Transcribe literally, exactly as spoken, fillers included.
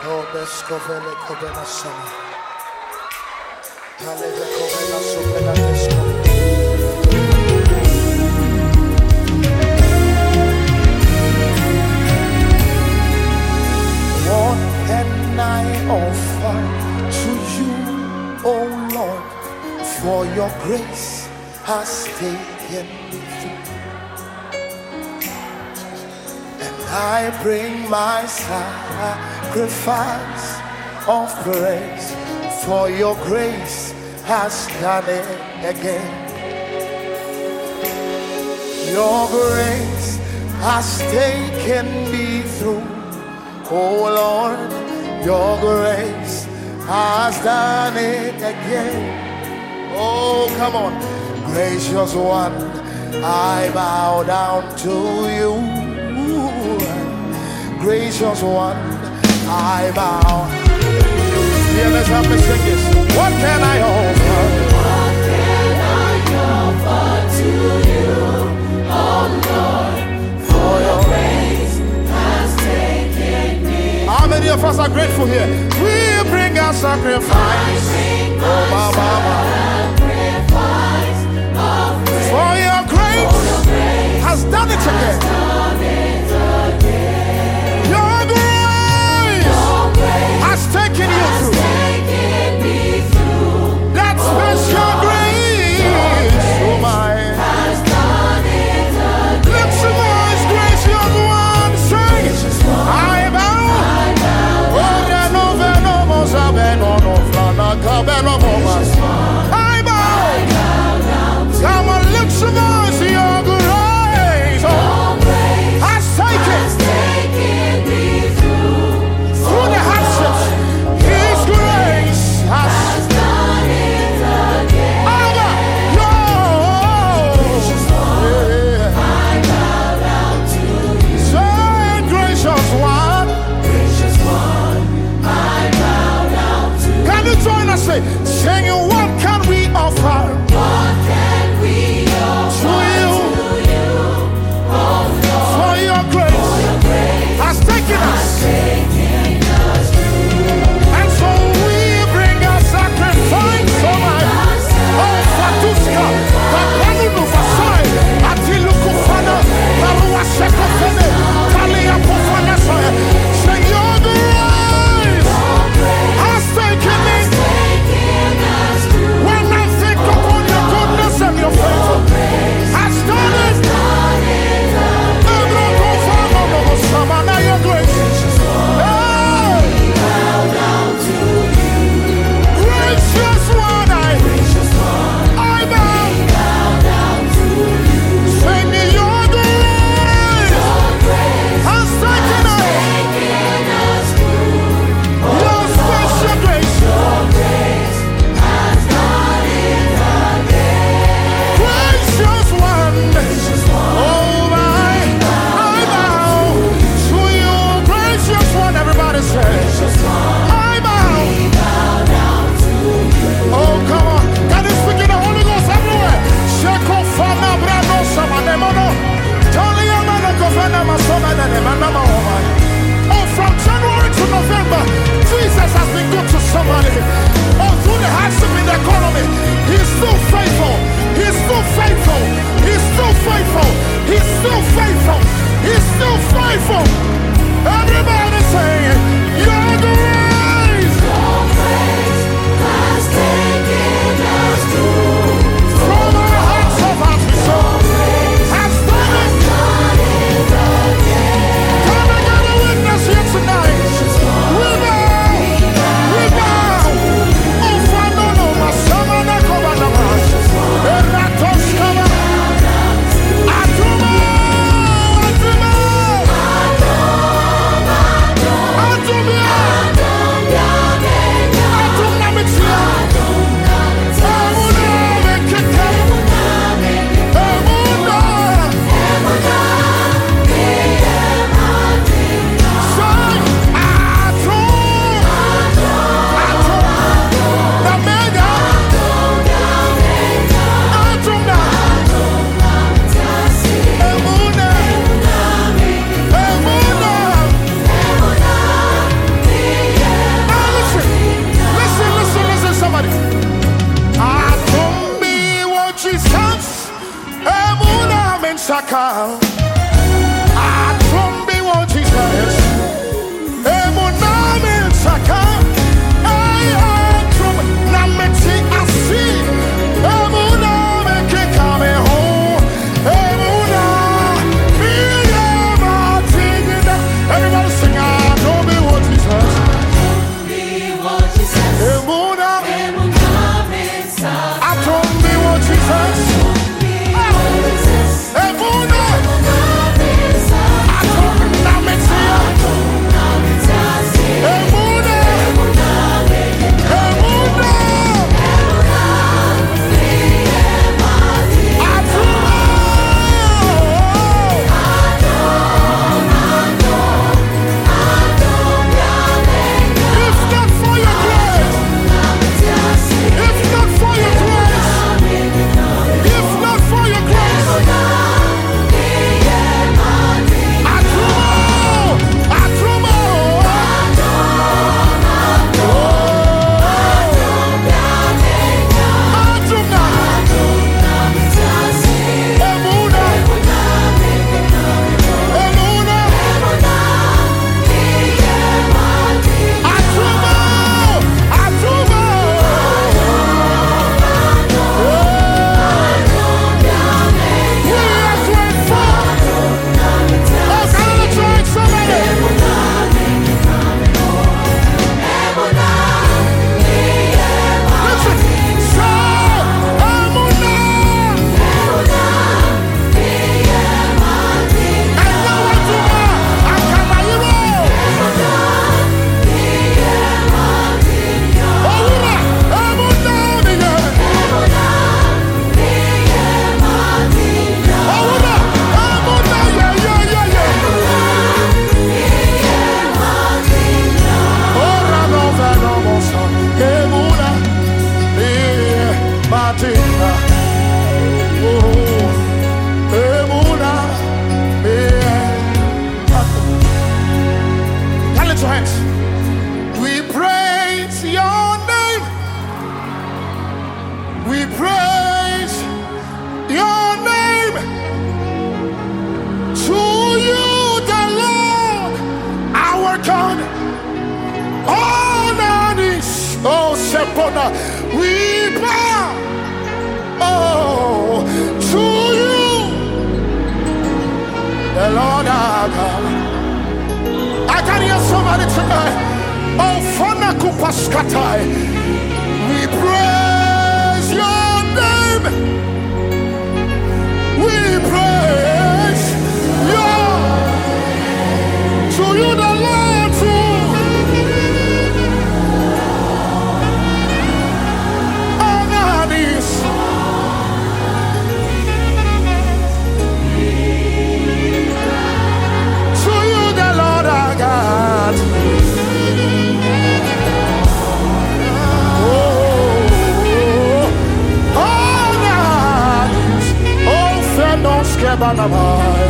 Oh, Bescovele Covena Sama. Haleve Covena Supena Bescovele. What can I offer to you, oh Lord, for your grace has taken me through? And I bring my sacrifice of praise, for your grace has done it again. Your grace has taken me through. Oh Lord, your grace has done it again. Oh, come on. Gracious one, I bow down to you. Gracious one, I bow. Here, let's help me sing this. What can I offer? What can I offer to you, oh Lord, for your grace has taken me? How many of us are grateful here? We bring our sacrifice. I bring my Oh, Mama. sacrifice of praise. For your grace, For your grace has done it again. done it again. Your grace Your grace has taken you has through. taken me through. That special Lord, grace. your grace Oh my. has done it again. Lift your voice, gracious one, sing. I bow. I bow Oh, yeah, no, no, no, no, no, no, flana, cabeno, momas. I bow. down to Come on, lift your voice, your grace. Oh, your grace. your hands. We praise your name. We praise your name. To you, the Lord, our God. All that is, oh, Sepona, we bow, oh, to you, the Lord our God. I can hear somebody tonight. Oh, Fana Kupaskatai. We praise your name. We praise your, to you, the Lord, to Banaba.